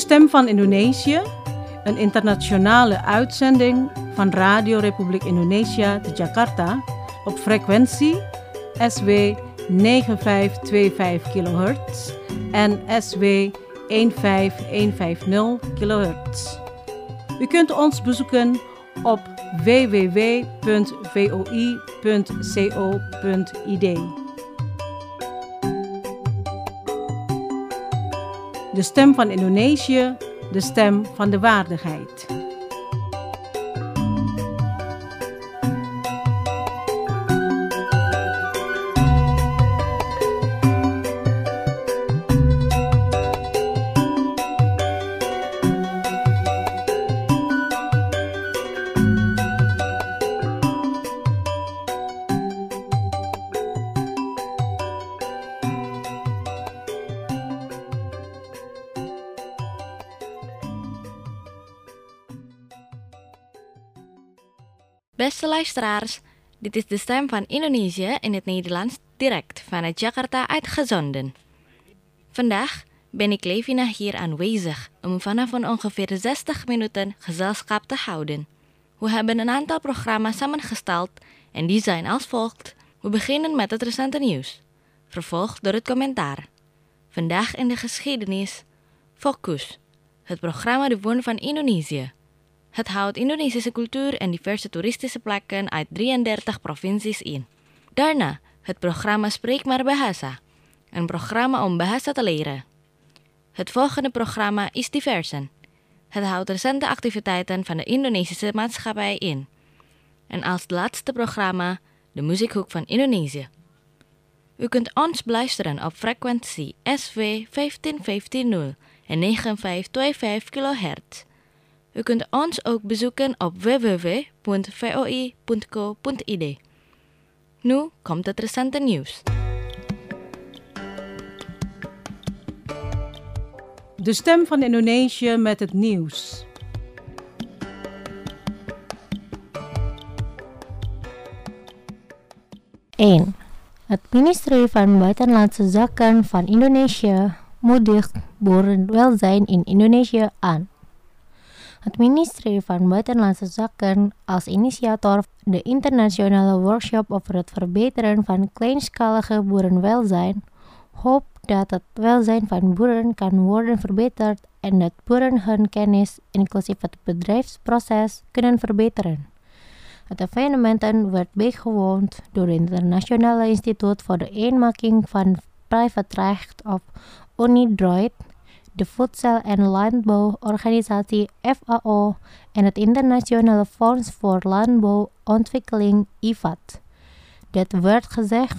Stem van Indonesië, een internationale uitzending van Radio Republiek Indonesia te Jakarta op frequentie SW 9525 kHz en SW 15150 kHz. U kunt ons bezoeken op www.voi.co.id. De stem van Indonesië, de stem van de waardigheid. Beste luisteraars, dit is de stem van Indonesië in het Nederlands direct vanuit Jakarta uitgezonden. Vandaag ben ik Levina hier aanwezig om vanaf ongeveer 60 minuten gezelschap te houden. We hebben een aantal programma's samengesteld en die zijn als volgt. We beginnen met het recente nieuws, vervolgd door het commentaar. Vandaag in de geschiedenis, Focus, het programma De Woon van Indonesië. Het houdt Indonesische cultuur en diverse toeristische plekken uit 33 provincies in. Daarna het programma Spreek maar Bahasa, een programma om bahasa te leren. Het volgende programma is Diversen. Het houdt recente activiteiten van de Indonesische maatschappij in. En als laatste programma de Muziekhoek van Indonesië. U kunt ons beluisteren op frequentie SW 15150 en 9525 kHz. U kunt ons ook bezoeken op www.voi.co.id. Nu komt het recente nieuws. De stem van Indonesië met het nieuws. Het ministerie van Buitenlandse Zaken van Indonesië moedigt boerenwelzijn in Indonesië aan. Het ministerie van Buitenlandse Zaken als initiator de internationale workshop over het verbeteren van kleinschalige boerenwelzijn hoopt dat het welzijn van boeren kan worden verbeterd en dat boeren hun kennis, inclusief het bedrijfsproces, kunnen verbeteren. Het evenement werd bijgewoond door het Internationale Instituut voor de Eenmaking van Privaatrecht of UNIDROIT, de Voedsel- en Landbouworganisatie FAO en het Internationale Fonds voor Landbouontwikkeling IFAD. Dat werd gezegd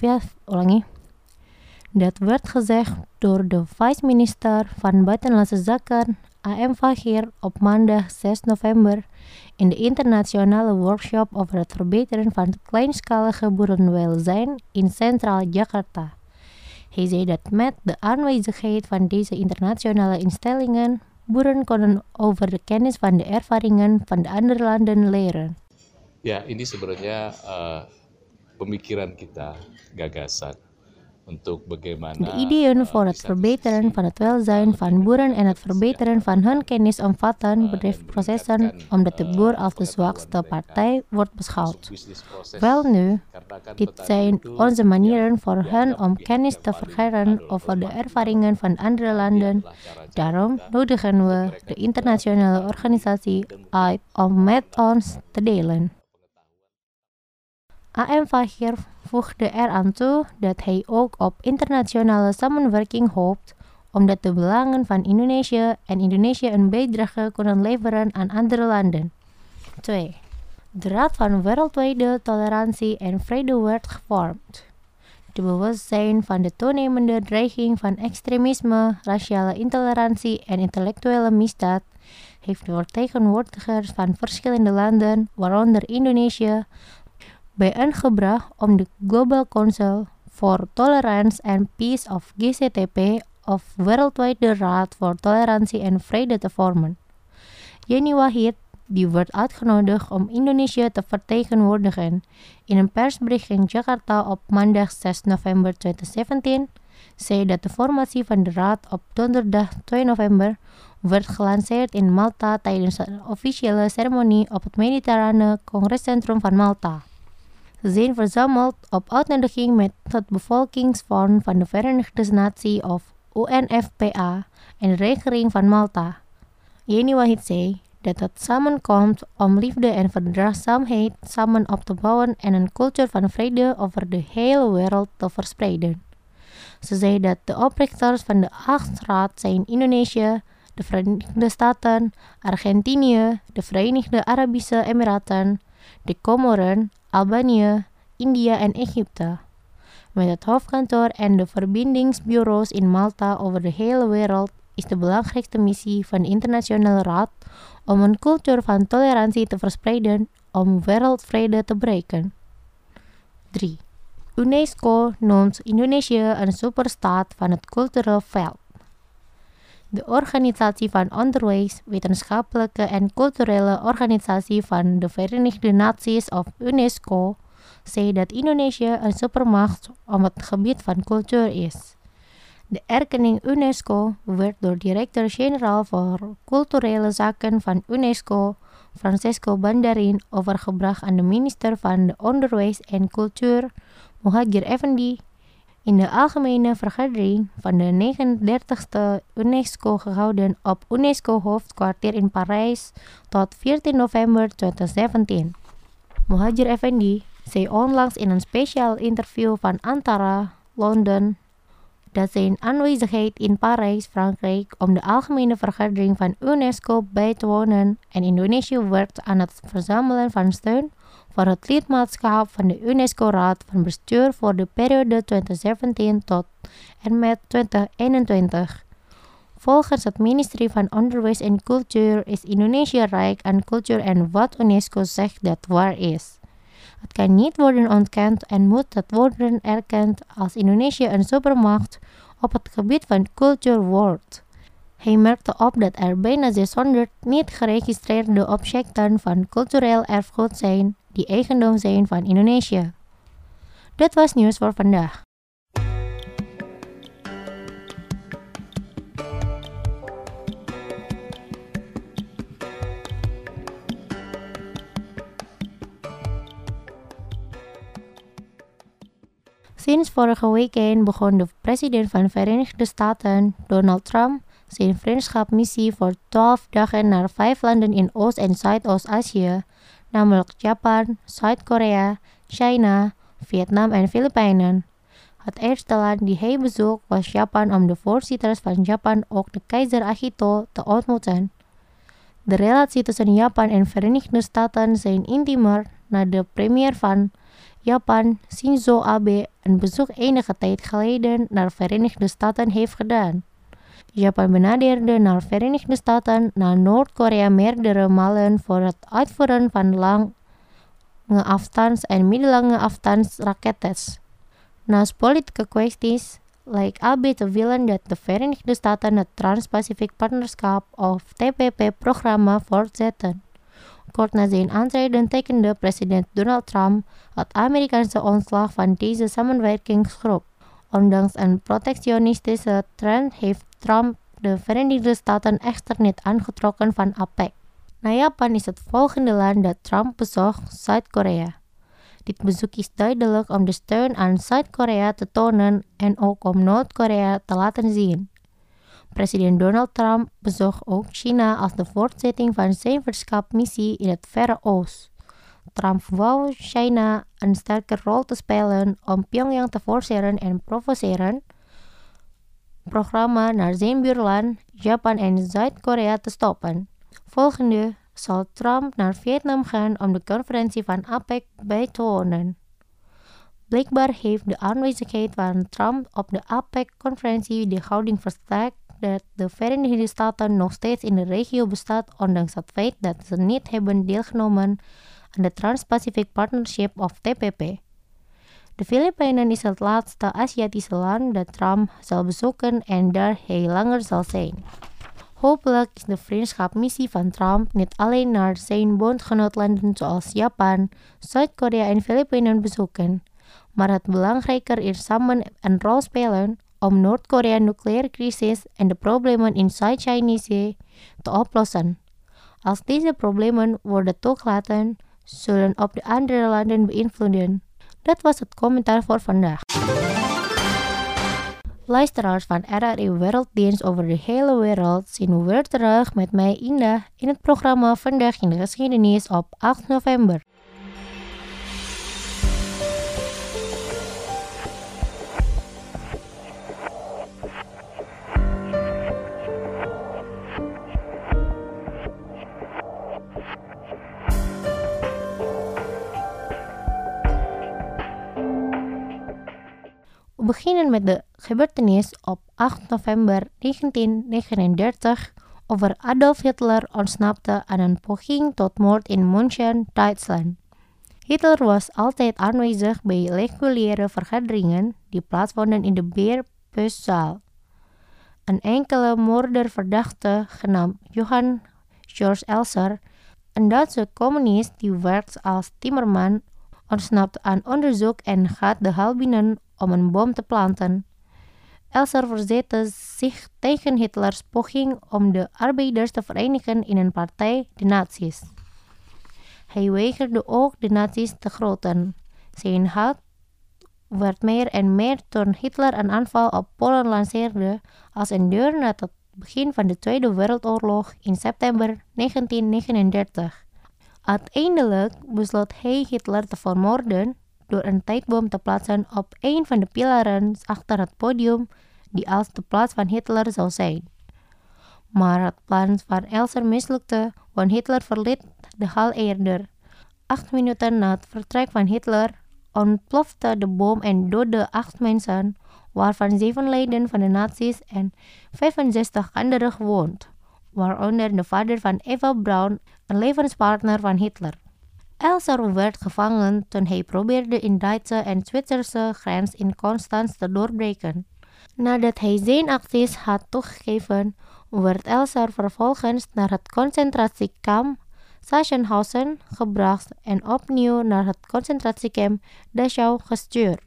door de vice-minister van Buitenlandse Zaken A.M. Fahir op maandag 6 november in de internationale workshop over het verbeteren van kleinschalige boerenwelzijn in Centraal Jakarta. Hij zei dat met de aanwezigheid van deze internationale instellingen boeren konden over de kennis van de ervaringen van de andere landen leren. Ya, ini sebenarnya pemikiran kita, gagasan untuk bagaimana De ideeën voor het verbeteren van het welzijn van boeren en het verbeteren van hun kennis omvatten bedrijfsprocessen omdat de boer als de zwakste partij wordt beschouwd. Welnu, dit zijn onze manieren voor hen om kennis te vergaren over de ervaringen van andere landen. Daarom nodigen we de internationale organisatie uit om met ons te delen. A.M. Fahir voegde eraan toe dat hij ook op internationale samenwerking hoopt, omdat de belangen van Indonesië en Indonesië een bijdrage kunnen leveren aan andere landen. 2. De Raad van Wereldwijde Tolerantie en Vrede werd gevormd. De bewustzijn van de toenemende dreiging van extremisme, raciale intolerantie en intellectuele misdaad heeft de vertegenwoordigers van verschillende landen, waaronder Indonesië, bijeengebracht om de Global Council for Tolerance and Peace of GCTP of Wereldwijde Raad voor Tolerantie en Vrede te vormen. Yeni Wahid, die werd uitgenodigd om Indonesië te vertegenwoordigen, in een persbericht in Jakarta op maandag 6 november 2017, zei dat de formatie van de raad op donderdag 2 november werd gelanceerd in Malta tijdens een officiële ceremonie op het Mediterrane Congrescentrum van Malta. Ze zijn verzameld op uitnodiging met het Bevolkingsfonds van de Verenigde Naties of UNFPA en de regering van Malta. Yeni Wahid zei dat het samenkomt om liefde en verdraagzaamheid samen op te bouwen en een cultuur van vrede over de hele wereld te verspreiden. Ze zei dat de oprichters van de 8 raad zijn Indonesië, de Verenigde Staten, Argentinië, de Verenigde Arabische Emiraten, de Comoren, Albanië, India en Egypte. Met het hoofdkantoor en de verbindingsbureaus in Malta over de hele wereld is de belangrijkste missie van de Internationale Raad om een cultuur van tolerantie te verspreiden om wereldvrede te bereiken. 3. UNESCO noemt Indonesië een superstaat van het culturele veld. De Organisatie van Onderwijs, Wetenschappelijke en Culturele Organisatie van de Verenigde Naties of UNESCO zei dat Indonesië een supermacht op het gebied van cultuur is. De erkenning UNESCO werd door directeur-generaal voor culturele zaken van UNESCO, Francesco Bandarin, overgebracht aan de minister van de Onderwijs en Cultuur, Muhadjir Effendi, in de algemene vergadering van de 39e UNESCO gehouden op UNESCO-hoofdkwartier in Parijs tot 14 november 2017. Muhadjir Effendi zei onlangs in een speciaal interview van Antara, Londen, dat zijn aanwezigheid in Parijs, Frankrijk, om de algemene vergadering van UNESCO bij te wonen en Indonesië werkt aan het verzamelen van steun voor het lidmaatschap van de UNESCO-raad van bestuur voor de periode 2017 tot en met 2021. Volgens het ministerie van Onderwijs en Cultuur is Indonesië rijk aan cultuur en wat UNESCO zegt dat waar is. Het kan niet worden ontkend en moet het worden erkend als Indonesië een supermacht op het gebied van cultuur wordt. Hij merkte op dat er bijna 600 niet geregistreerde objecten van cultureel erfgoed zijn die eigendom zijn van Indonesië. Dat was nieuws voor vandaag. Sinds vorige weekend begon de president van de Verenigde Staten, Donald Trump, zijn vriendschapsmissie voor 12 dagen naar 5 landen in Oost- en Zuidoost-Azië, namelijk Japan, Zuid-Korea, China, Vietnam en Filipijnen. Het eerste land die hij bezocht was Japan om de voorzitters van Japan, ook de keizer Akihito, te ontmoeten. De relatie tussen Japan en Verenigde Staten zijn intiemer na de premier van Japan, Shinzo Abe, een bezoek enige tijd geleden naar Verenigde Staten heeft gedaan. Japan benaderde naar Verenigde Staten naar Noord-Korea meerdere malen voor het uitvoeren van lange afstands- en middellange afstandsraketten. Naast politieke kwesties lijkt Abe te willen dat de Verenigde Staten het Trans-Pacific Partnerschap of TPP-programma voortzetten. Kort na zijn aantreden tekende president Donald Trump het Amerikaanse ontslag van deze samenwerkingsgroep. Ondanks een protectionistische trend heeft Trump de Verenigde Staten echter niet aangetrokken van APEC. Na Japan is het volgende land dat Trump bezocht Zuid-Korea. Dit bezoek is duidelijk om de steun aan Zuid-Korea te tonen en ook om Noord-Korea te laten zien. President Donald Trump bezocht ook China als de voortzetting van zijn vriendschapsmissie in het Verre Oosten. Trump wou China een sterke rol te spelen om Pyongyang te forceren en provoceren programma naar zijn buurland Japan en Zuid-Korea te stoppen. Volgende zal Trump naar Vietnam gaan om de conferentie van APEC bij te wonen. Blijkbaar heeft de aanwezigheid van Trump op de APEC-conferentie de houding versterkt dat de Verenigde Staten nog steeds in de regio bestaat, ondanks het feit dat ze niet hebben deelgenomen aan de Trans-Pacific Partnership of TPP. De Filipijnen is het laatste Aziatische land dat Trump zal bezoeken en daar hij langer zal zijn. Hopelijk is de vriendschapsmissie van Trump niet alleen naar zijn bondgenootlanden zoals Japan, Zuid-Korea en Filipijnen bezoeken, maar het belangrijker is samen een rol spelen om Noord-Korea nuclear crisis en de problemen in Zuid-Chinese Zee te oplossen. Als deze problemen worden toegelaten, zullen ook de andere landen beïnvloeden. Dat was het commentaar voor vandaag. Luisteraars van RRI Werelddienst over de hele wereld zien weer terug met mij Indah in het programma Vandaag in de Geschiedenis op 8 november. We beginnen met de gebeurtenis op 8 november 1939 over Adolf Hitler ontsnapte aan een poging tot moord in München, Duitsland. Hitler was altijd aanwezig bij reguliere vergaderingen die plaatsvonden in de Beerpuszaal. Een enkele moorderverdachte genaamd Johann Georg Elser, een Duitse communist die werkt als timmerman, ontsnapt aan onderzoek en gaat de hal binnen om een boom te planten. Elser verzette zich tegen Hitlers poging om de arbeiders te verenigen in een partij, de nazi's. Hij weigerde ook de nazi's te groten. Zijn haat werd meer en meer toen Hitler een aanval op Polen lanceerde als een deur naar het begin van de Tweede Wereldoorlog in september 1939. Uiteindelijk besloot hij Hitler te vermoorden door een tijdbom te plaatsen op een van de pilaren achter het podium die als de plaats van Hitler zou zijn. Maar het plan van Elser mislukte, want Hitler verliet de hal eerder. 8 minuten na het vertrek van Hitler ontplofte de bom en doodde 8 mensen, waarvan 7 leden van de nazi's en 65 anderen gewond, waaronder de vader van Eva Braun, een levenspartner van Hitler. Elser werd gevangen toen hij probeerde in Duitse en Zwitserse grens in Constanz te doorbreken. Nadat hij zijn acties had toegegeven, werd Elser vervolgens naar het concentratiekamp Sachsenhausen gebracht en opnieuw naar het concentratiekamp Dachau gestuurd.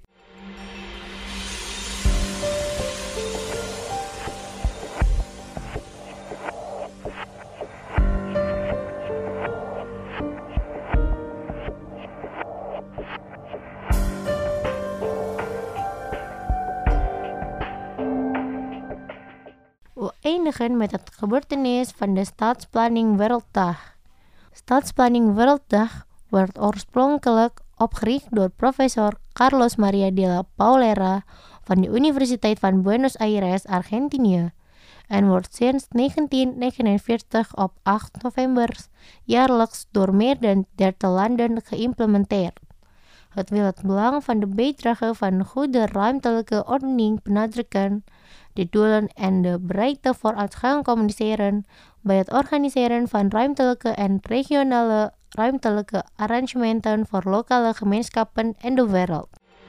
We eindigen met het gebeurtenis van de Stadsplanning Werelddag. Stadsplanning Werelddag werd oorspronkelijk opgericht door professor Carlos Maria de la Paulera van de Universiteit van Buenos Aires, Argentinië, en wordt sinds 1949 op 8 november jaarlijks door meer dan 30 landen geïmplementeerd. Het wil het belang van de bijdrage van een goede ruimtelijke ordening benadrukken, de doelen en de bereikte vooruitgang communiceren bij het organiseren van ruimtelijke en regionale ruimtelijke arrangementen voor lokale gemeenschappen en de wereld.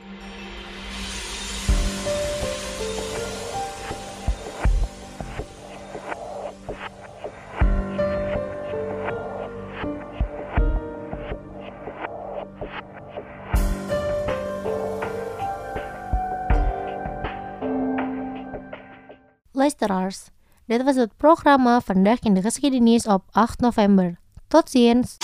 Luisteraars, dit was het programma Vandaag in de Geschiedenis op 8 november. Tot ziens!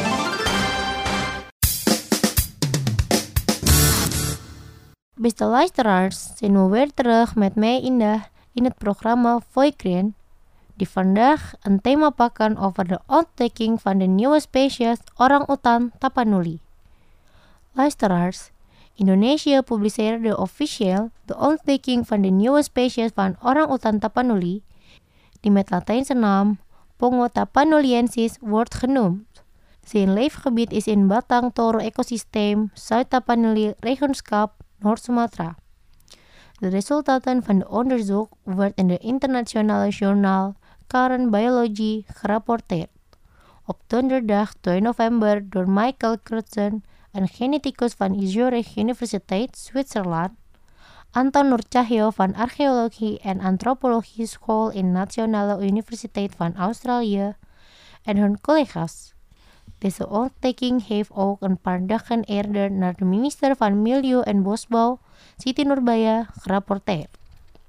Beste luisteraars, zijn we weer terug met mij in het programma Voikren, die vandaag een thema pakken over de ontdekking van de nieuwe species orang-utan Tapanuli. Luisteraars, Indonesië publiceerde officieel de ontdekking van de nieuwe species van orang-utan Tapanuli, die met Latijnse naam Pongo tapanuliensis wordt genoemd. Zijn leefgebied is in Batang Toru ecosysteem Zuid-Tapanuli Regionschap, Noord-Sumatra. De resultaten van het onderzoek werden in de internationale journaal Current Biology gerapporteerd. Op donderdag 2 november door Michael Crutzen, een geneticus van Zurich Universiteit, Zwitserland, Anton Nurcahyo van Archeologie en Antropologie School in Nationale Universiteit van Australië en hun collega's. Deze ontdekking heeft ook een paar dagen eerder naar de minister van Milieu en Bosbouw, Siti Nurbaya, gerapporteerd.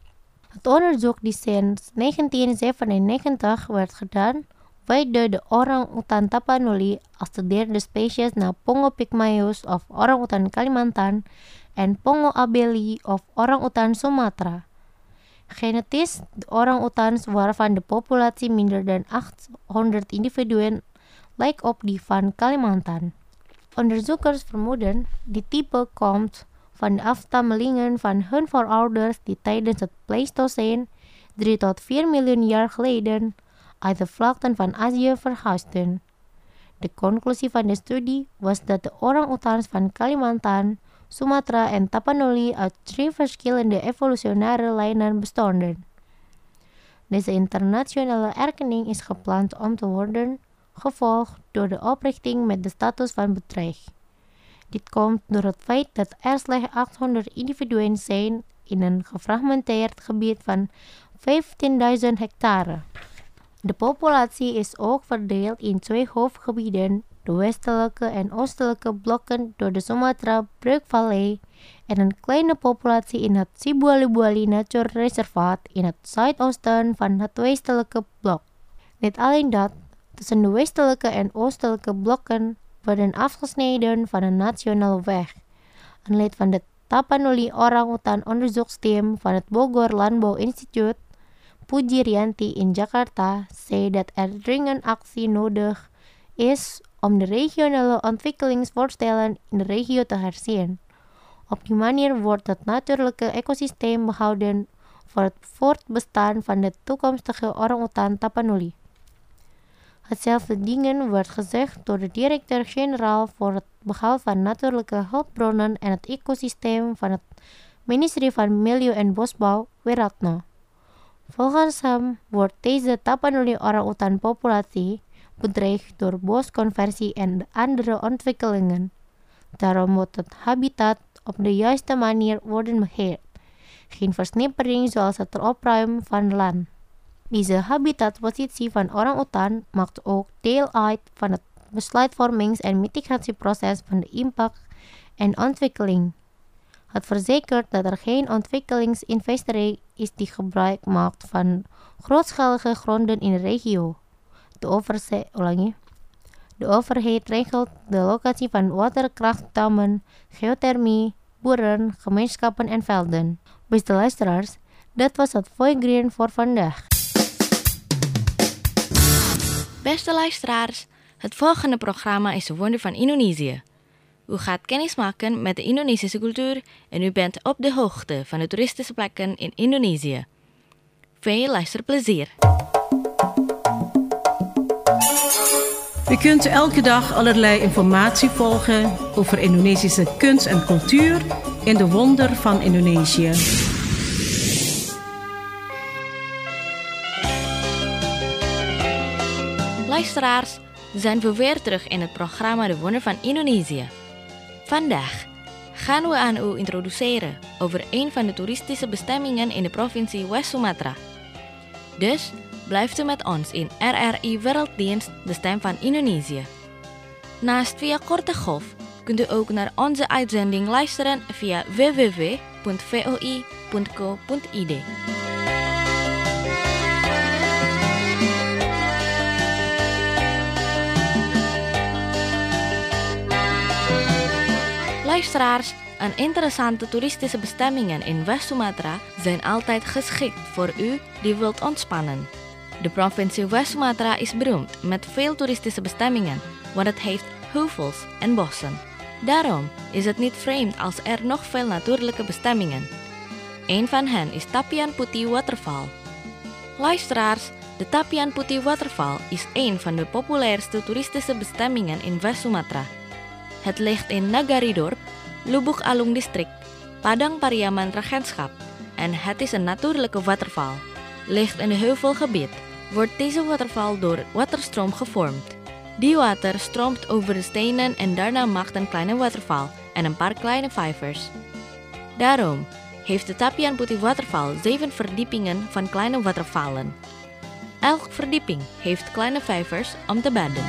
Het onderzoek die sinds 1997 werd gedaan, wijde de orang-utan Tapanuli als de derde species na Pongo pygmaeus of orang-utan Kalimantan en Pongo abeli of orang-utan Sumatra. Genetisch, de orang-utans waarvan de populatie minder dan 800 individuen lijkt op die van Kalimantan. Onderzoekers vermoeden die type komt van de afstammelingen van hun voorouders die tijdens het Pleistoceen 3 tot 4 miljoen jaar geleden uit de vlakten van Azië verhuisden. De conclusie van de studie was dat de orang-utans van Kalimantan, Sumatra en Tapanuli uit 3 verschillende evolutionaire lijnen bestonden. Deze internationale erkenning is gepland om te worden gevolgd door de oprichting met de status van bedreig. Dit komt door het feit dat er slechts 800 individuen zijn in een gefragmenteerd gebied van 15.000 hectare. De populatie is ook verdeeld in 2 hoofdgebieden, de westelijke en oostelijke blokken door de Sumatra-breukvallei en een kleine populatie in het Sibuali-Buali Nature Reservaat in het zuidoosten van het westelijke blok. Niet alleen dat, tussen de westelijke en oostelijke blokken worden afgesneden van een nationale weg. Een lid van de Tapanuli Orang-Utan onderzoeksteam van het Bogor Landbouw Instituut, Puji Rianti in Jakarta, zei dat er dringend actie nodig is om de regionale ontwikkelingsvoorstellen in de regio te herzien. Op die manier wordt het natuurlijke ecosysteem behouden voor het voortbestaan van de toekomstige orang-utan Tapanuli. Hetzelfde dingen werd gezegd door de directeur-generaal voor het behoud van natuurlijke hulpbronnen en het ecosysteem van het ministerie van Milieu en Bosbouw, Wiratno. Volgens hem wordt deze Tapanuli orang-utan populatie bedreigd door bosconversie en andere ontwikkelingen. Daarom moet het habitat op de juiste manier worden beheerd. Geen versnippering zoals het opruimen van land. Deze habitatpositie van orang-utan maakt ook deel uit van het besluitvormings- en mitigatieproces van de impact en ontwikkeling. Het verzekert dat er geen ontwikkelingsinvestering is die gebruik maakt van grootschalige gronden in de regio. De overheid regelt de locatie van waterkrachtdammen, geothermie, boeren, gemeenschappen en velden. Beste luisteraars, dat was het Voigreen voor vandaag. Beste luisteraars, het volgende programma is de Wonder van Indonesië. U gaat kennis maken met de Indonesische cultuur en u bent op de hoogte van de toeristische plekken in Indonesië. Veel luisterplezier! U kunt elke dag allerlei informatie volgen over Indonesische kunst en cultuur in de Wonder van Indonesië. Luisteraars, zijn we weer terug in het programma De Wonder van Indonesië. Vandaag gaan we aan u introduceren over een van de toeristische bestemmingen in de provincie West-Sumatra. Dus blijft u met ons in RRI Werelddienst, de stem van Indonesië. Naast via korte golf kunt u ook naar onze uitzending luisteren via www.voi.co.id. Luisteraars, een interessante toeristische bestemmingen in West-Sumatra zijn altijd geschikt voor u die wilt ontspannen. De provincie West-Sumatra is beroemd met veel toeristische bestemmingen, want het heeft heuvels en bossen. Daarom is het niet vreemd als er nog veel natuurlijke bestemmingen. Een van hen is Tapian Putih Waterfall. Luisteraars, de Tapian Putih Waterfall is een van de populairste toeristische bestemmingen in West-Sumatra. Het ligt in Nagaridorp, Lubuk Alung District, Padang Pariaman Regentschap en het is een natuurlijke waterval. Ligt in een heuvelgebied, wordt deze waterval door waterstroom gevormd. Die water stroomt over de stenen en daarna maakt een kleine waterval en een paar kleine vijvers. Daarom heeft de Tapian Putih Waterfall 7 verdiepingen van kleine watervallen. Elke verdieping heeft kleine vijvers om te baden.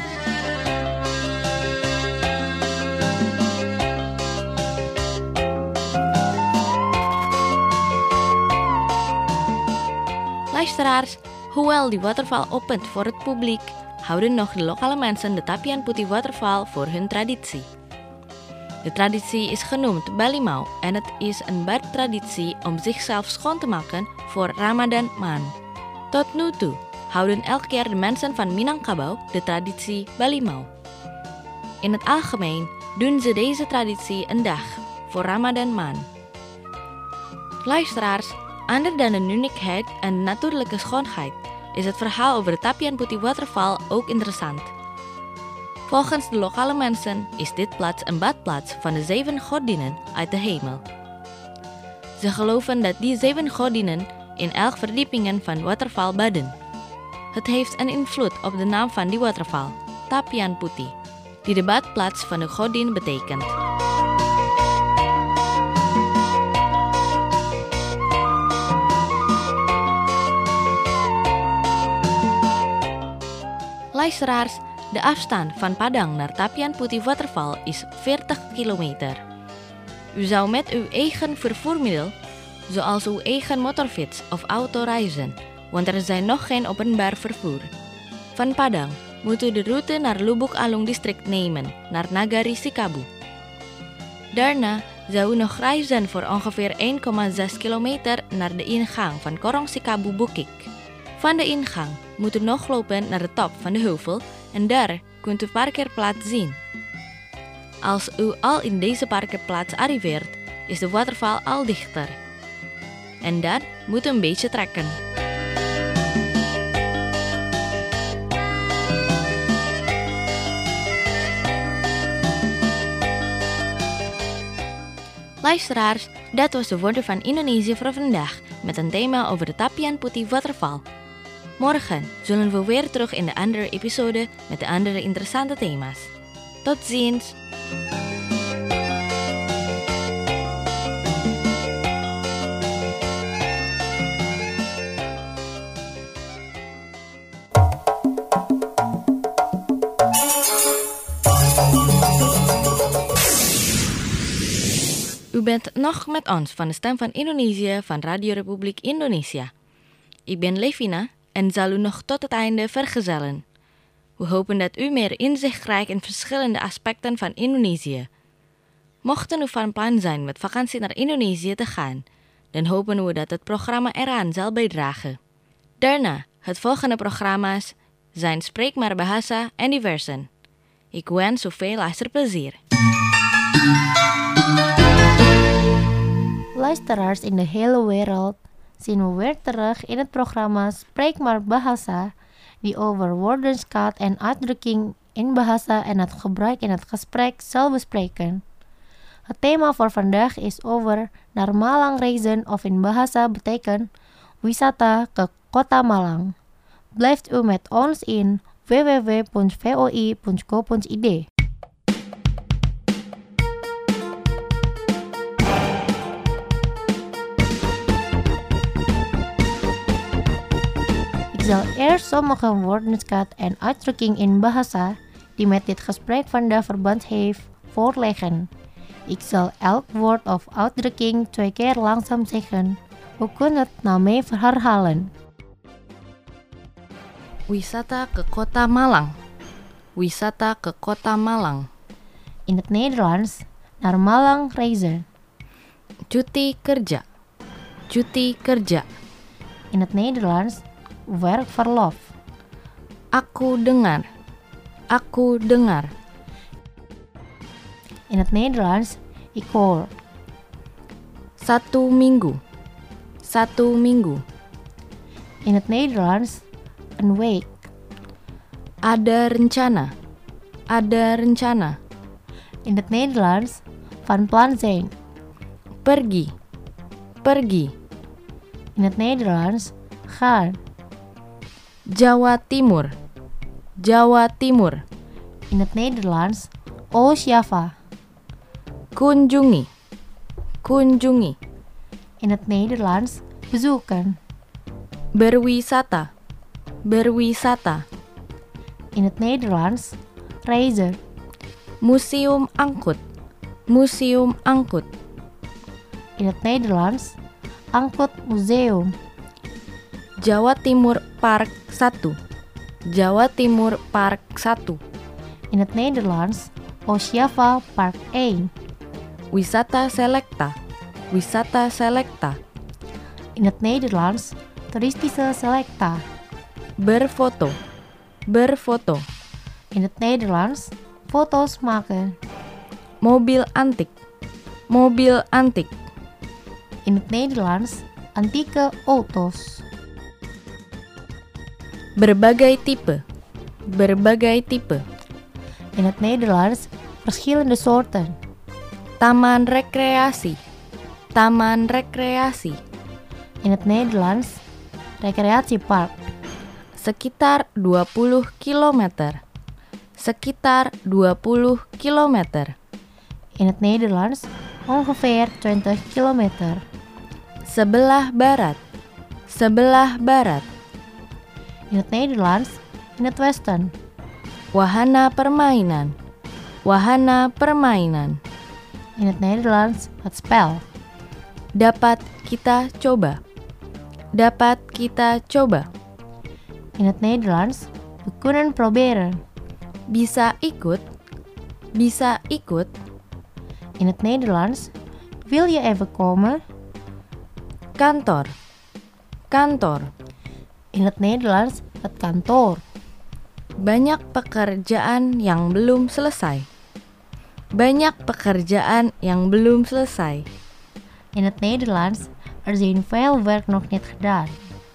Luisteraars, hoewel die waterval opent voor het publiek, houden nog de lokale mensen de Tapian Putih waterval voor hun traditie. De traditie is genoemd Balimau en het is een badtraditie om zichzelf schoon te maken voor Ramadan maand. Tot nu toe houden elke keer de mensen van Minangkabau de traditie Balimau. In het algemeen doen ze deze traditie een dag voor Ramadan maand. Luisteraars, anders dan een uniekheid en natuurlijke schoonheid is het verhaal over de Tapian Putih waterval ook interessant. Volgens de lokale mensen is dit plaats een badplaats van de 7 godinnen uit de hemel. Ze geloven dat die 7 godinnen in 11 verdiepingen van waterval baden. Het heeft een invloed op de naam van die waterval, Tapian Putih, die de badplaats van de godin betekent. Luisteraars, de afstand van Padang naar Tapian Putih waterval is 40 kilometer. U zou met uw eigen vervoermiddel, zoals uw eigen motorfiets of auto reizen, want er zijn nog geen openbaar vervoer. Van Padang moet u de route naar Lubuk Alung district nemen, naar Nagari Sikabu. Daarna zou u nog reizen voor ongeveer 1,6 kilometer naar de ingang van Korong Sikabu Bukik. Van de ingang moet u nog lopen naar de top van de heuvel en daar kunt u parkeerplaats zien. Als u al in deze parkeerplaats arriveert, is de waterval al dichter. En dan moet u een beetje trekken. Luisteraars, dat was de woorden van Indonesië voor vandaag met een thema over de Tapian Putih waterval. Morgen zullen we weer terug in de andere episode met de andere interessante thema's. Tot ziens! U bent nog met ons van de Stem van Indonesië van Radio Republiek Indonesia. Ik ben Levina en zal u nog tot het einde vergezellen. We hopen dat u meer inzicht krijgt in verschillende aspecten van Indonesië. Mochten u van plan zijn met vakantie naar Indonesië te gaan, dan hopen we dat het programma eraan zal bijdragen. Daarna, het volgende programma's zijn Spreekbaar Bahasa en Diversen. Ik wens u veel luisterplezier. Luisteraars in de hele wereld zien we weer terug in het programma Spreekbaar Bahasa, die over woordenschat en uitdrukking in bahasa en het gebruik in het gesprek zal bespreken. Het thema voor vandaag is over naar Malang reizen of in bahasa betekent wisata ke Kota Malang. Blijft u met ons in www.voi.co.id. Ik zal eerst sommige woordenschat en uitdrukking in bahasa die met dit gesprek vandaag verband heeft voorleggen. Ik zal elk woord of uitdrukking 2 keer langzaam zeggen. U kunt het na mij herhalen. Wisata ke Kota Malang. Wisata ke Kota Malang. In het Nederlands, naar Malang reizen. Cuti kerja. Cuti kerja. In het Nederlands, werkverlof. Aku dengar. Aku dengar. In het Nederlands, ik hoor. 1 minggu. 1 minggu. In het Nederlands, een week. Ada rencana. Ada rencana. In het Nederlands, van plan zijn. Pergi. Pergi. In het Nederlands, gaan. Jawa Timur. Jawa Timur. In het Nederlands, Oost-Java. Kunjungi. Kunjungi. In het Nederlands, bezoeken. Berwisata. Berwisata. In het Nederlands, reizen. Museum Angkut. Museum Angkut. In het Nederlands, Angkut Museum. Jawa Timur Park 1. Jawa Timur Park 1. In het Nederlands, Oosjava Park 1. Wisata Selecta. Wisata Selecta. In het Nederlands, Toeristische Selecta. Berfoto. Berfoto. In het Nederlands, foto's maken. Mobil antik. Mobil antik. In het Nederlands, antieke auto's. Berbagai tipe. Berbagai tipe. In het Nederlands, verschillende soorten. Taman rekreasi. Taman rekreasi. In het Nederlands, recreatiepark. Sekitar 20 km. Sekitar 20 km. In het Nederlands, ongeveer 20 kilometer. Sebelah barat. Sebelah barat. In het Nederlands, in het Westen. Wahana permainan. Wahana permainan. In het Nederlands, het spel. Dapat kita coba. Dapat kita coba. In het Nederlands, we kunnen proberen. Bisa ikut. Bisa ikut. In het Nederlands, wil je even komen? Kantor. Kantor. In het Nederlands, het kantoor. Banyak pekerjaan yang belum selesai. Banyak pekerjaan yang belum selesai. In het Nederlands, er zijn veel werk nog niet gedaan.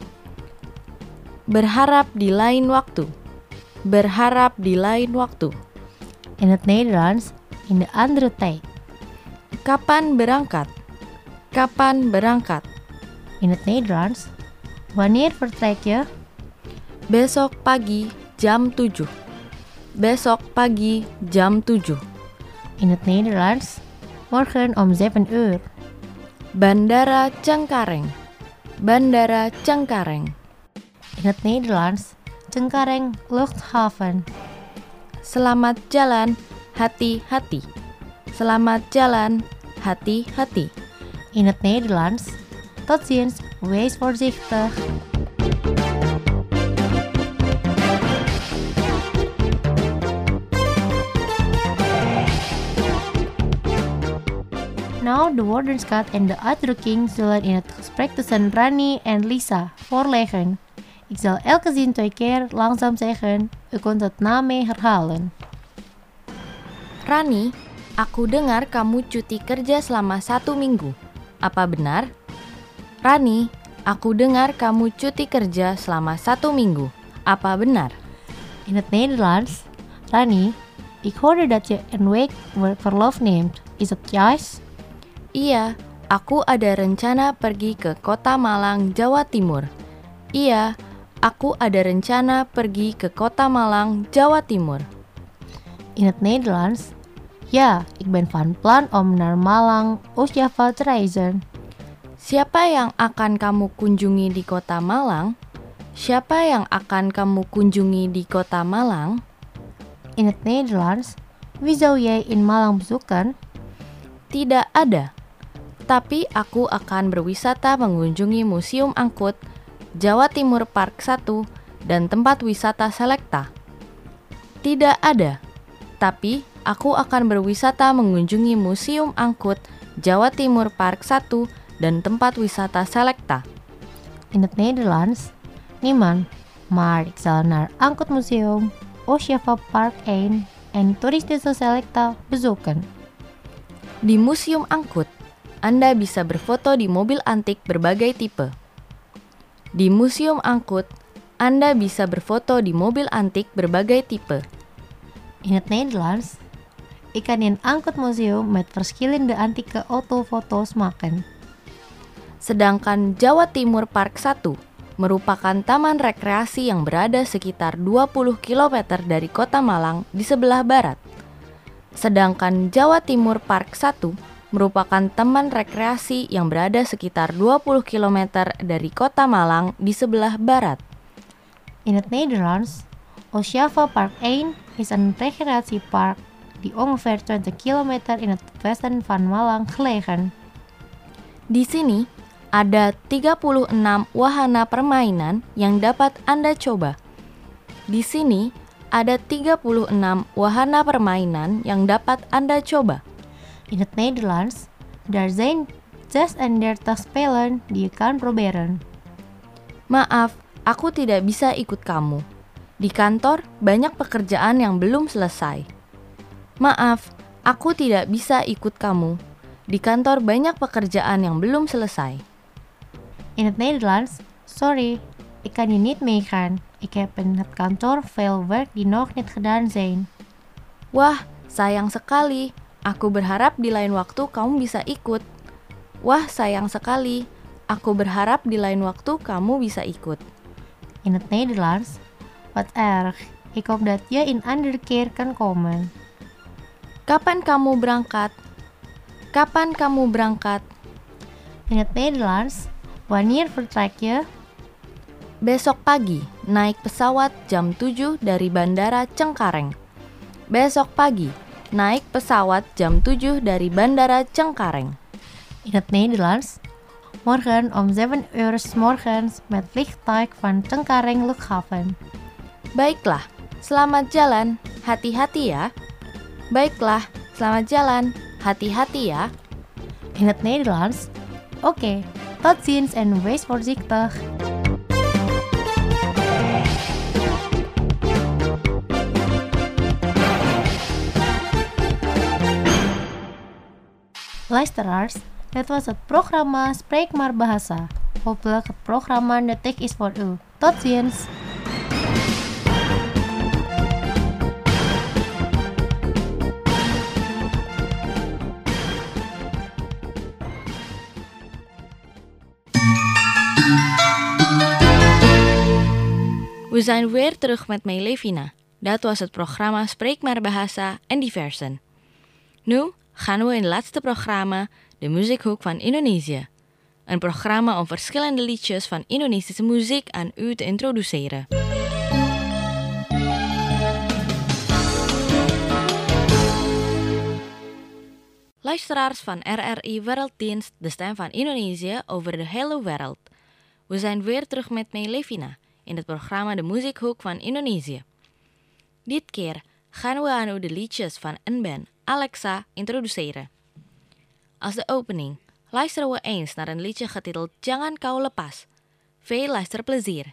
Berharap di lain waktu. Berharap di lain waktu. In het Nederlands, in de andere tijd. Kapan berangkat? Kapan berangkat? In het Nederlands, wanneer vertrek je? Besok pagi jam 7. Besok pagi jam 7. In het Nederlands, morgen om 7 uur. Bandara Cengkareng. Bandara Cengkareng. In het Nederlands, Cengkareng luchthaven. Selamat jalan, hati-hati. Selamat jalan, hati-hati. In het Nederlands, tot ziens, wees voorzichtig. Nou, de woordenschat en de uitdrukking zullen in het gesprek tussen Rani en Lisa voorleggen. Ik zal elke zin 2 keer langzaam zeggen. U kunt het na mij herhalen. Rani, aku dengar kamu cuti kerja selama 1 minggu. Apa benar? Rani, aku dengar kamu cuti kerja selama 1 minggu. Apa benar? In het Nederlands, Rani, ik hoorde dat je een week verlof neemt. Is het juist? Iya, aku ada rencana pergi ke Kota Malang, Jawa Timur. Iya, aku ada rencana pergi ke Kota Malang, Jawa Timur. In het Nederlands, ja, ik ben van plan om naar Malang, Oosjava te reizen. Siapa yang akan kamu kunjungi di Kota Malang? Siapa yang akan kamu kunjungi di Kota Malang? In het Nederlands, wie zou jij in Malang bezoeken? Tidak ada. Tapi aku akan berwisata mengunjungi Museum Angkut, Jawa Timur Park 1, dan tempat wisata Selecta. Tidak ada. Tapi aku akan berwisata mengunjungi Museum Angkut, Jawa Timur Park 1, dan tempat wisata Selecta. In het Nederlands, niemand, maar ik zal naar Angkutmuseum, Oosjava Park 1 en Toeristische Selecta bezoeken. Di Museum Angkut, Anda bisa berfoto di mobil antik berbagai tipe. Di Museum Angkut, Anda bisa berfoto di mobil antik berbagai tipe. In het Nederlands, ik kan in Angkutmuseum met verschillende antieke autofoto's maken. Sedangkan Jawa Timur Park 1 merupakan taman rekreasi yang berada sekitar 20 km dari Kota Malang di sebelah barat. Sedangkan Jawa Timur Park 1 merupakan taman rekreasi yang berada sekitar 20 km dari Kota Malang di sebelah barat. In het Nederlands, Oosjava Park 1 is een recreatiepark die ongeveer 20 kilometer in het westen van Malang gelegen. Di sini, ada 36 wahana permainan yang dapat Anda coba. Di sini ada 36 wahana permainan yang dapat Anda coba. In het Nederlands, daar zijn 36 spellen die je kan proberen. Maaf, aku tidak bisa ikut kamu. Di kantor banyak pekerjaan yang belum selesai. Maaf, aku tidak bisa ikut kamu. Di kantor banyak pekerjaan yang belum selesai. In het Nederlands, sorry, ik kan je niet meegaan. Ik heb in het kantoor veel werk die nog niet gedaan zijn. Wah, sayang sekali. Aku berharap di lain waktu kamu bisa ikut. Wah, sayang sekali. Aku berharap di lain waktu kamu bisa ikut. In het Nederlands, wat erg. Ik hoop dat je een andere keer kan komen. Kapan kamu berangkat? Kapan kamu berangkat? In het Nederlands, wanneer vertrek je? Besok pagi, naik pesawat jam 7 dari Bandara Cengkareng. Besok pagi, naik pesawat jam 7 dari Bandara Cengkareng. In het Nederlands, morgen om 7 uur 's morgens met vliegtuig van Cengkareng luchthaven. Baiklah, selamat jalan, hati-hati ya. Baiklah, selamat jalan, hati-hati ya. In het Nederlands, oké, tot ziens en wees voorzichtig. Luisteraars, dit was het programma Spreek maar Bahasa. Hopelijk het programma nuttig is voor u. Tot ziens! We zijn weer terug met mij, Levina. Dat was het programma Spreek maar Bahasa en Diversen. Nu gaan we in het laatste programma, de Muziekhoek van Indonesië. Een programma om verschillende liedjes van Indonesische muziek aan u te introduceren. Luisteraars van RRI Werelddienst, de stem van Indonesië over de hele wereld. We zijn weer terug met mij, Levina, in het programma De Muziekhoek van Indonesië. Dit keer gaan we aan u de liedjes van een band, Alexa, introduceren. Als de opening luisteren we eens naar een liedje getiteld Jangan Kau Lepas. Veel luisterplezier.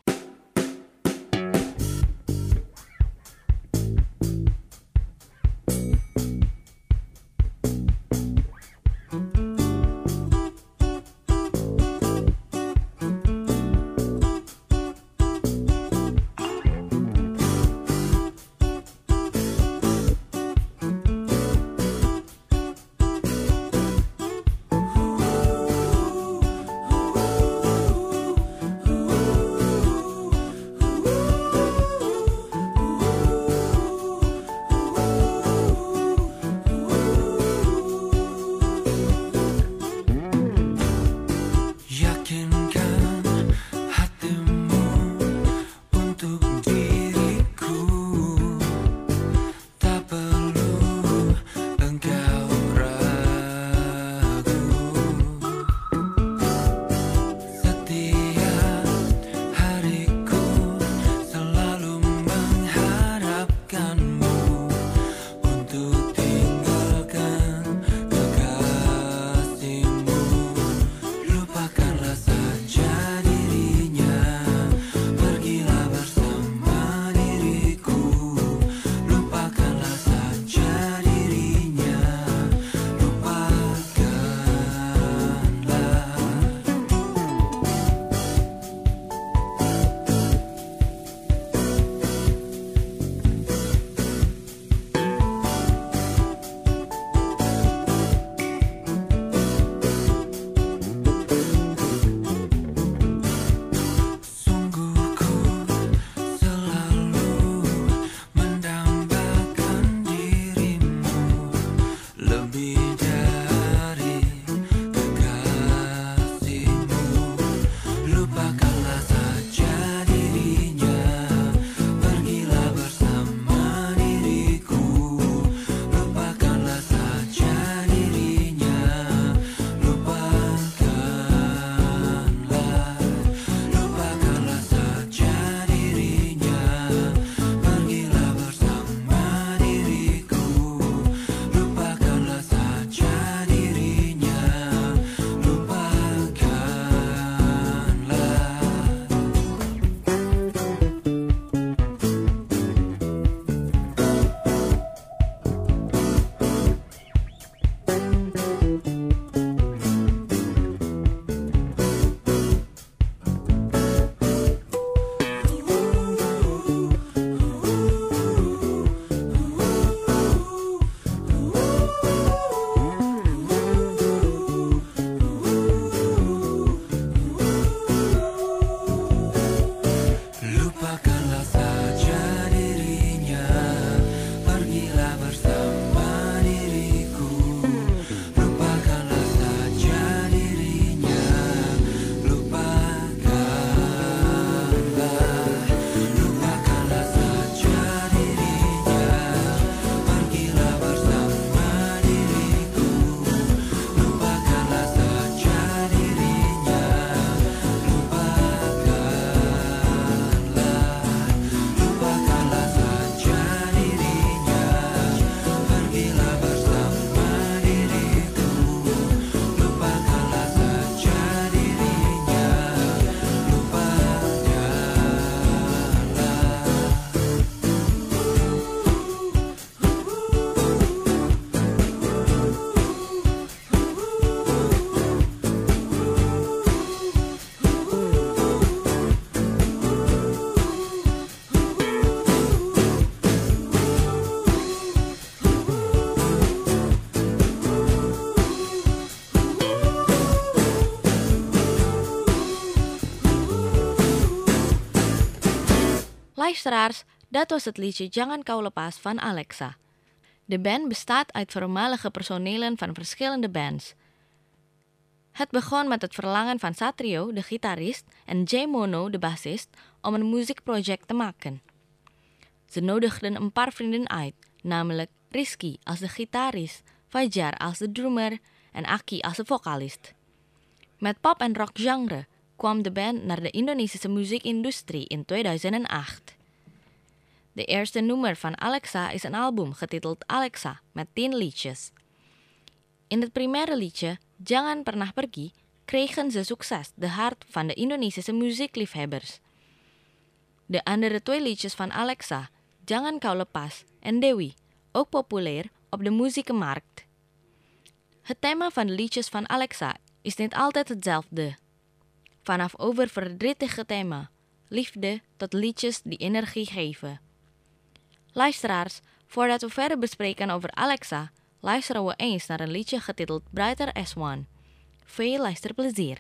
Luisteraars, dat was het liedje Jangan Kau Lepas van Alexa. De band bestaat uit voormalige personelen van verschillende bands. Het begon met het verlangen van Satrio, de gitarist, en Jay Mono, de bassist, om een muziekproject te maken. Ze nodigden een paar vrienden uit, namelijk Rizky als de gitarist, Fajar als de drummer en Aki als de vocalist. Met pop- en rockgenre kwam de band naar de Indonesische muziekindustrie in 2008. De eerste nummer van Alexa is een album getiteld Alexa met 10 liedjes. In het primaire liedje, Jangan Pernah Pergi, kregen ze succes de hart van de Indonesische muziekliefhebbers. De andere 2 liedjes van Alexa, Jangan Kau Lepas en Dewi, ook populair op de muziekmarkt. Het thema van de liedjes van Alexa is niet altijd hetzelfde. Vanaf over verdrietige thema, liefde tot liedjes die energie geven. Luisteraars, voordat we verder bespreken over Alexa, luisteren we eens naar een liedje getiteld Brighter as One. Veel luisterplezier.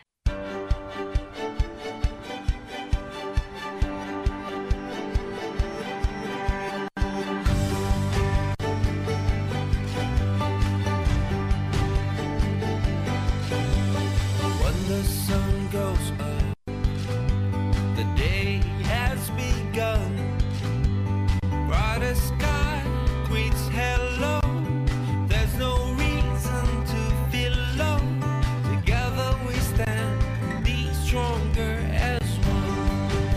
When the sun goes up, the day has begun. Brighter sky greets hello. There's no reason to feel low. Together we stand, be stronger as one.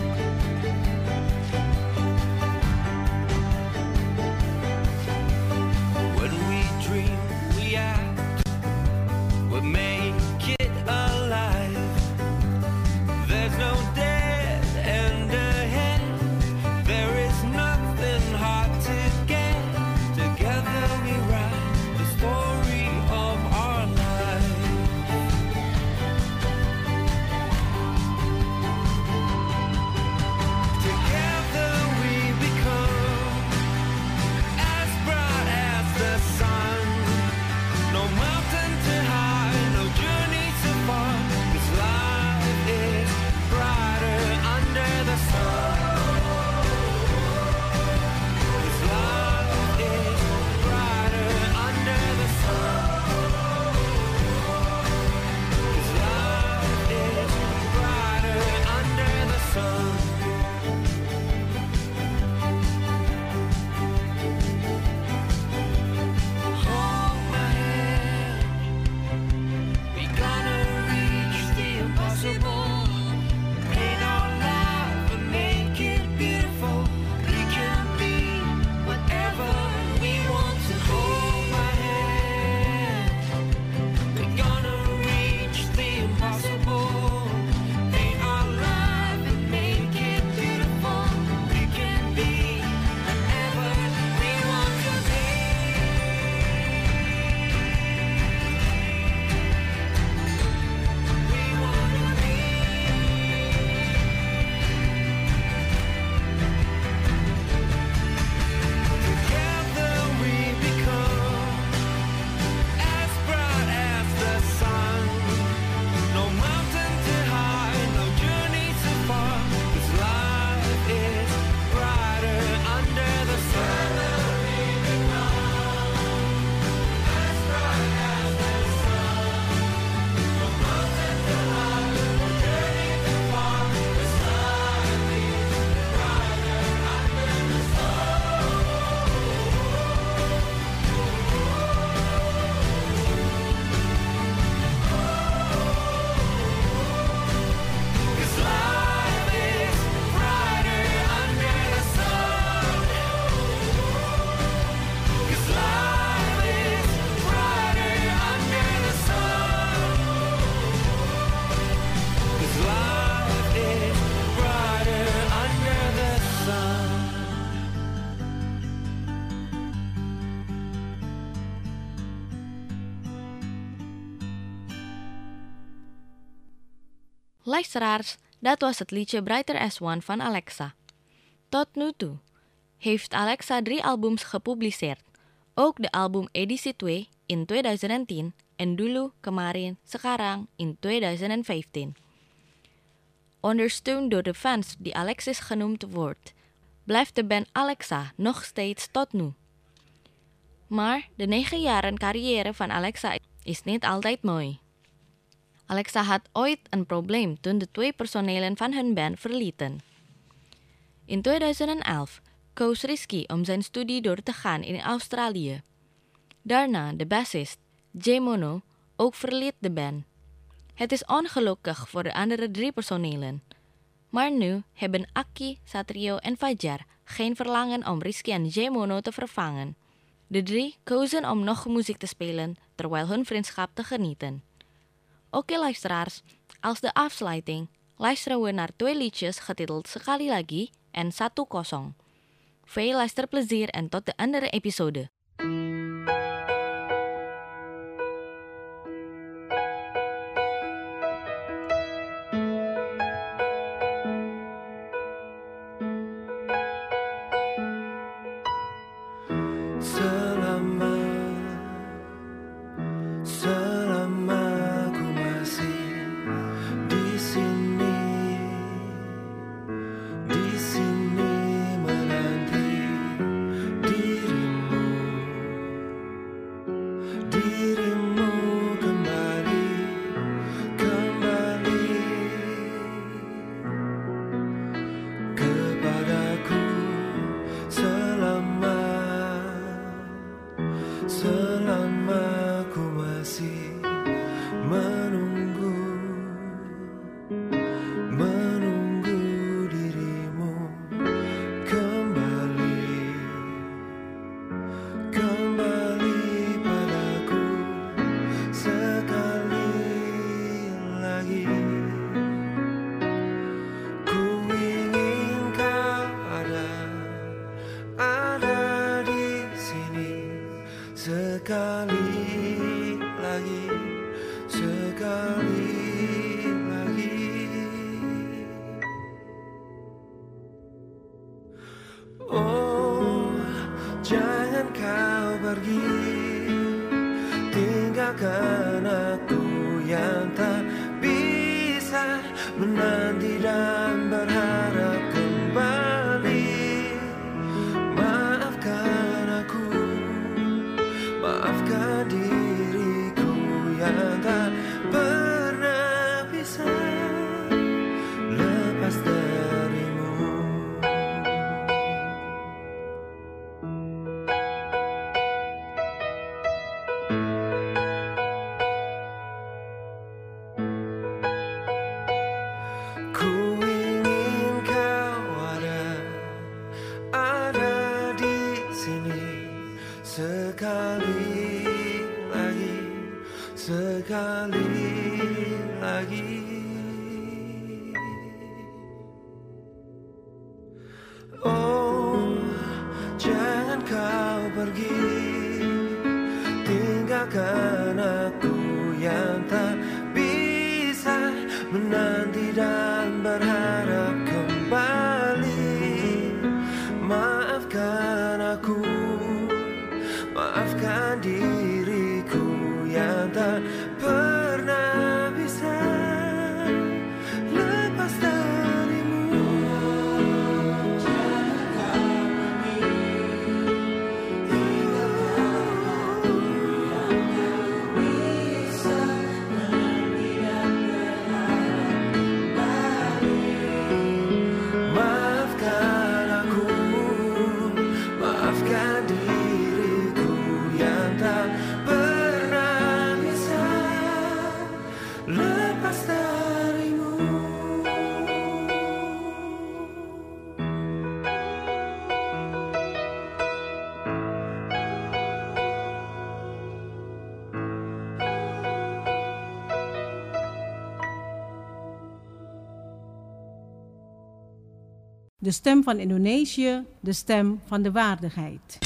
When we dream, we act, we make it alive. There's no dead end ahead. There is nothing hard to get. Together we write the story of our life. Together we become as bright as the sun. No mountain too high, no journey too far. 'Cause life is brighter under the sun. 'Cause life is brighter under the sun. 'Cause life is brighter under the sun. Hold my hand. We gonna reach the impossible. Paint our life and make it beautiful. We can be whatever we want to. Hold my hand. We gonna reach the impossible. Paint our life and make it beautiful. We can be whatever we want to be. We wanna be. Together we become as bright as the sun. No mountain too high, no journey too far. 'Cause life is brighter under the sun. We become as bright as the sun. No mountain too high, no journey too far. 'Cause life is brighter under the sun. 'Cause life is brighter under the sun. 'Cause life is brighter under the sun. 'Cause life is brighter under the sun. Luisteraars, dat was het liedje Brighter as One van Alexa. Tot nu toe heeft Alexa 3 albums gepubliceerd. Ook de album editie 2 in 2010 en Dulu, Kemarin, Sekarang in 2015. Ondersteund door de fans die Alexis genoemd wordt, blijft de band Alexa nog steeds tot nu. Maar de 9 jaren carrière van Alexa is niet altijd mooi. Alexa had ooit een probleem toen de 2 personelen van hun band verlieten. In 2011 koos Rizky om zijn studie door te gaan in Australië. Daarna de bassist, Jay Mono, ook verliet de band. Het is ongelukkig voor de andere 3 personelen. Maar nu hebben Aki, Satrio en Fajar geen verlangen om Rizky en Jay Mono te vervangen. De 3 kozen om nog muziek te spelen terwijl hun vriendschap te genieten. Oké luisteraars, als de afsluiting luisteren we naar 2 liedjes getiteld Sekali Lagi en 1-0. Veel luisterplezier en tot de andere episode. Selama ku masih di sini menanti dirimu kembali kepadaku selama ku masih menunggu dirimu kembali padaku sekali lagi. Ku ingin kau ada di sini sekali lagi. Oh, jangan kau pergi, tinggalkan aku yang tak bisa menanti dan berharap kembali. Maafkan aku, maafkan diriku yang tak pernah bisa lepas darimu. Ku ingin kau ada di sini sekali lagi. Oh, jangan kau pergi, tinggalkan aku yang tak bisa menanti dan berharap kembali. Maafkan aku, maafkan diriku yang tak pernah bisa lepas darimu. Maafkan aku, maafkan diriku yang tak pernah bisa lepas darimu. De stem van Indonesië, de stem van de waardigheid.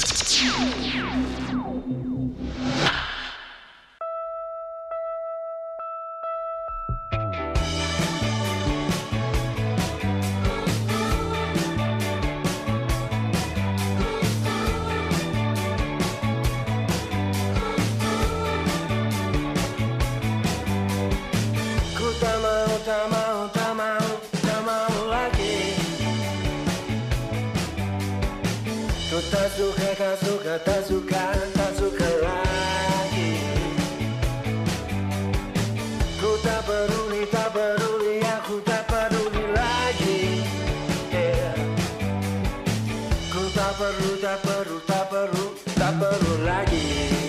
Ku tak mau lagi suka, tak suka, tak suka lagi. Ku tak peduli, aku tak peduli lagi. Yeah. Ku tak perlu, tak perlu, tak perlu, tak perlu lagi.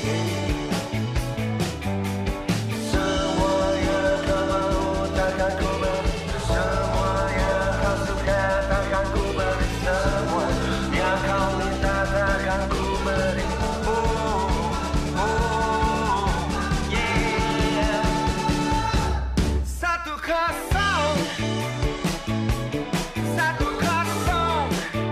Semuanya kau mau takkan ku beri, semuanya kau suka takkan ku beri, semua yang kau minta takkan ku beri. Yeah. 1-0, 1-0,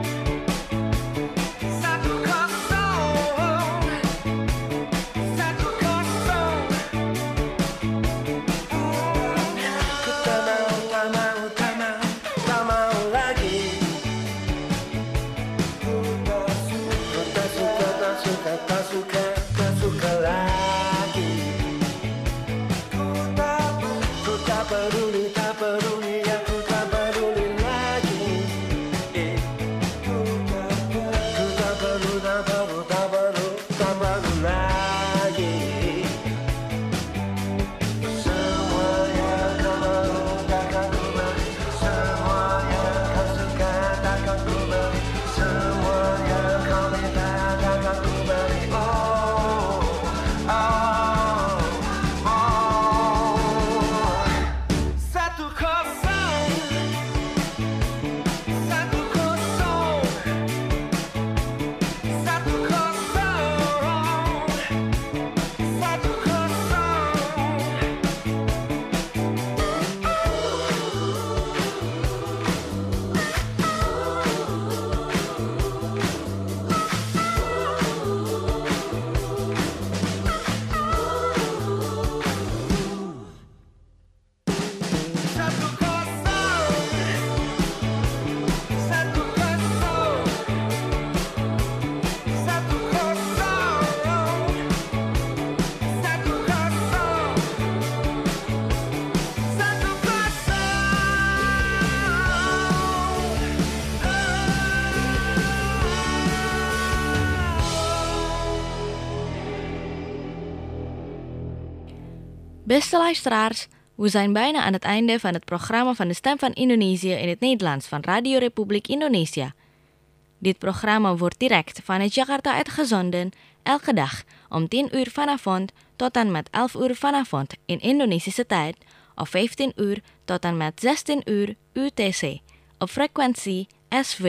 1-0. Beste luisteraars, we zijn bijna aan het einde van het programma van de Stem van Indonesië in het Nederlands van Radio Republiek Indonesia. Dit programma wordt direct vanuit Jakarta uitgezonden, elke dag om 10 uur vanavond tot en met 11 uur vanavond in Indonesische tijd, of 15 uur tot en met 16 uur UTC, op frequentie SW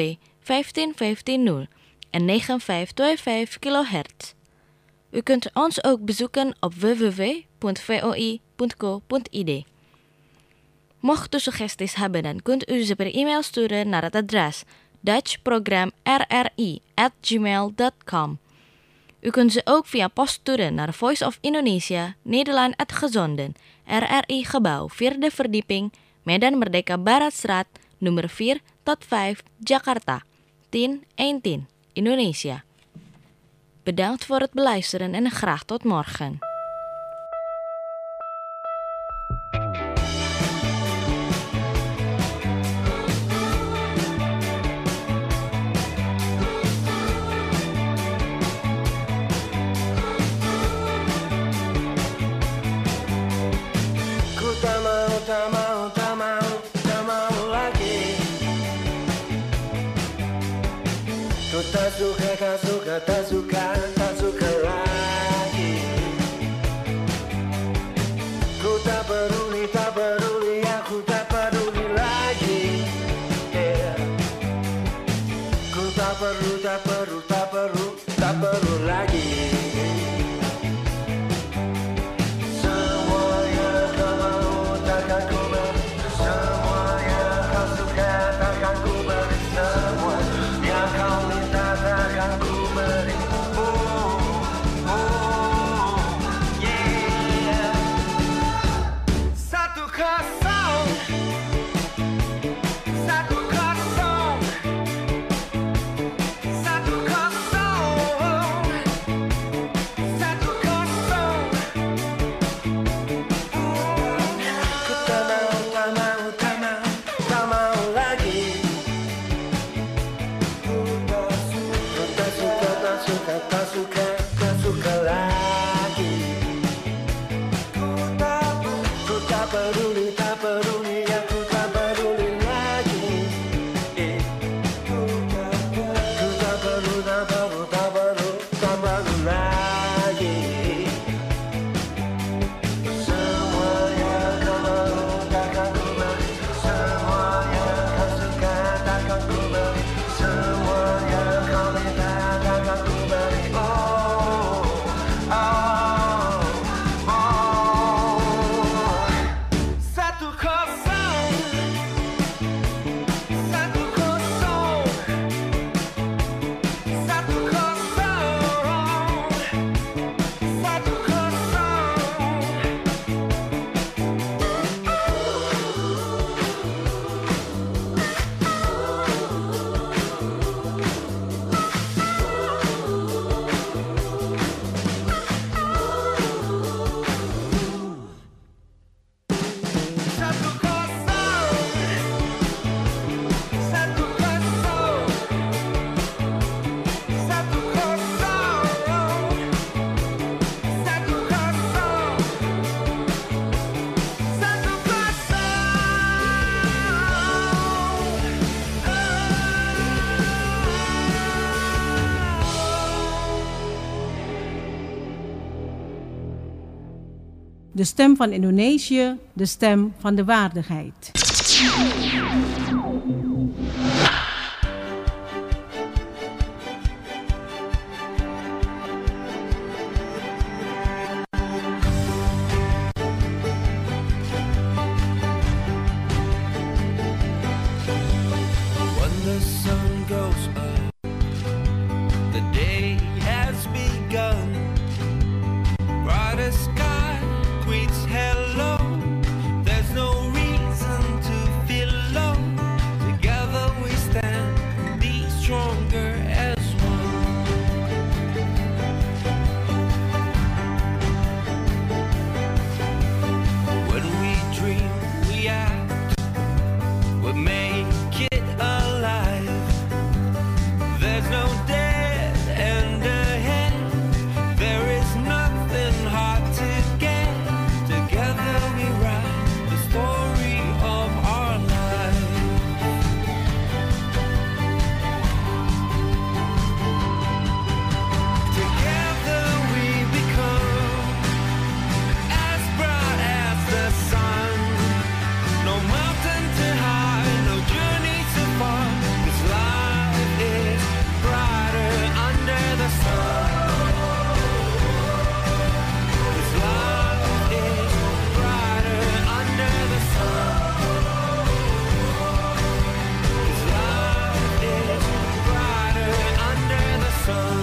15150 en 9525 kHz. U kunt ons ook bezoeken op www.voi.co.id. Mocht u suggesties hebben, dan kunt u ze per e-mail sturen naar het adres dutchprogramrri@gmail.com. U kunt ze ook via post sturen naar Voice of Indonesia, Nederland uitgezonden, RRI Gebouw, 4e verdieping, Medan Merdeka Baratstraat, nummer 4 tot 5, Jakarta, 10-1-10, Indonesia. Bedankt voor het beluisteren en graag tot morgen. Tak suka, tak suka, tak suka, tak suka lagi. Ku tak peduli, aku tak peduli lagi. Yeah. Ku tak perlu, tak perlu lagi. Semuanya kau mau takkan ku beri, semuanya kau suka takkan ku beri, semua yang kau minta takkan ku beri. De stem van Indonesië, de stem van de waardigheid. When the sun goes up, the day has begun. Brighter sky greets hello. There's no reason to feel low. Together we stand, be stronger as one. When we dream, we act, we make it alive. There's no dead end ahead. There is nothing hard to get. Together we write the story of our life. Together we become as bright as the sun. No mountain too high, no journey too far. 'Cause life is brighter under the sun. 'Cause life is brighter under the sun. 'Cause life is brighter under the sun.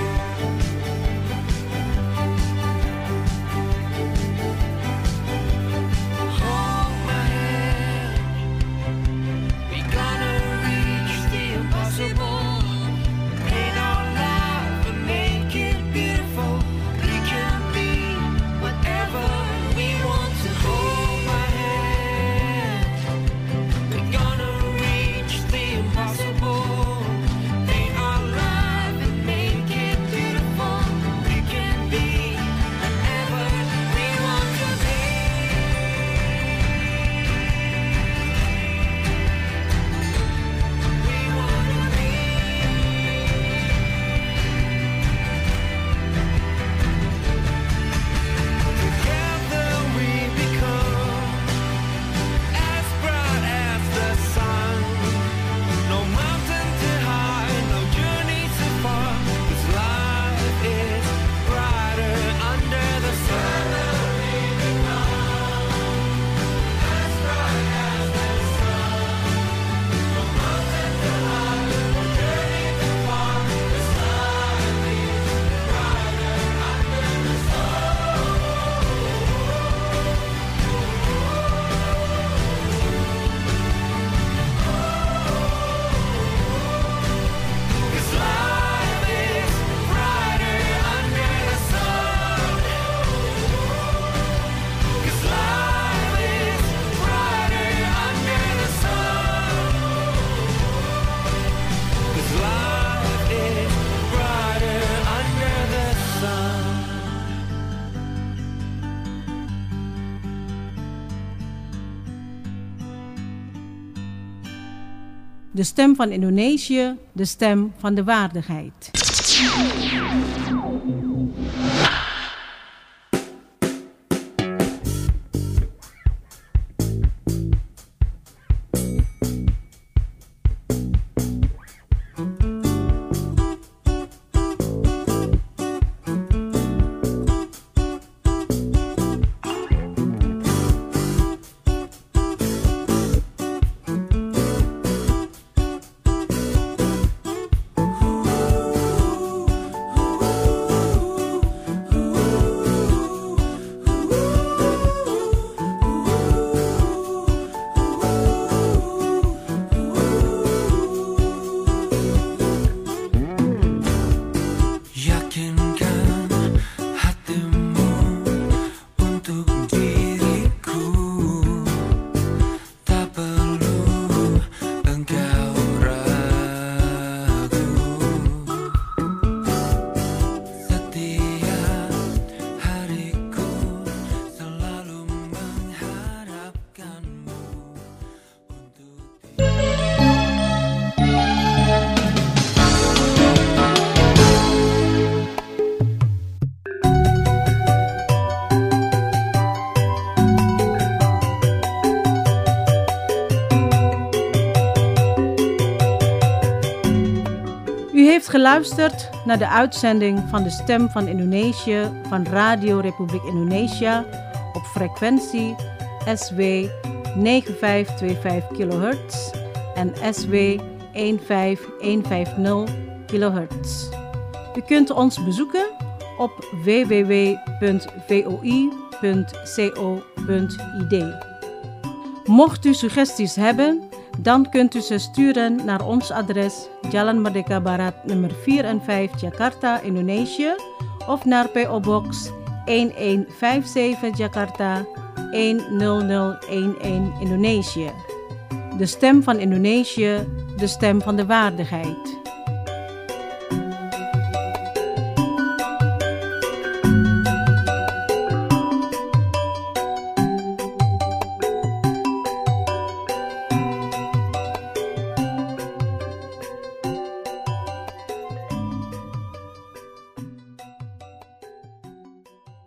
Hold my hand. We gonna reach the impossible. Paint our life and make it beautiful. We can be whatever we want to. Hold my hand. We gonna reach the impossible. Paint our life and make it beautiful. We can be whatever we want to be. We wanna be. Together we become as bright as the sun. No mountain too high, no journey too far. 'Cause life is brighter under the sun. We become as bright as the sun. No mountain too high, no journey too far. 'Cause life is brighter under the sun. 'Cause life is brighter under the sun. 'Cause life is brighter under the sun. 'Cause life is brighter under the sun. De stem van Indonesië, de stem van de waardigheid. geluisterd naar de uitzending van de Stem van Indonesië van Radio Republiek Indonesia op frequentie SW 9525 kHz en SW 15150 kHz. U kunt ons bezoeken op www.voi.co.id. Mocht u suggesties hebben, dan kunt u ze sturen naar ons adres Jalan Merdeka Barat nummer 4 en 5 Jakarta, Indonesië of naar PO Box 1157 Jakarta 10011 Indonesië. De Stem van Indonesië, de stem van de waardigheid.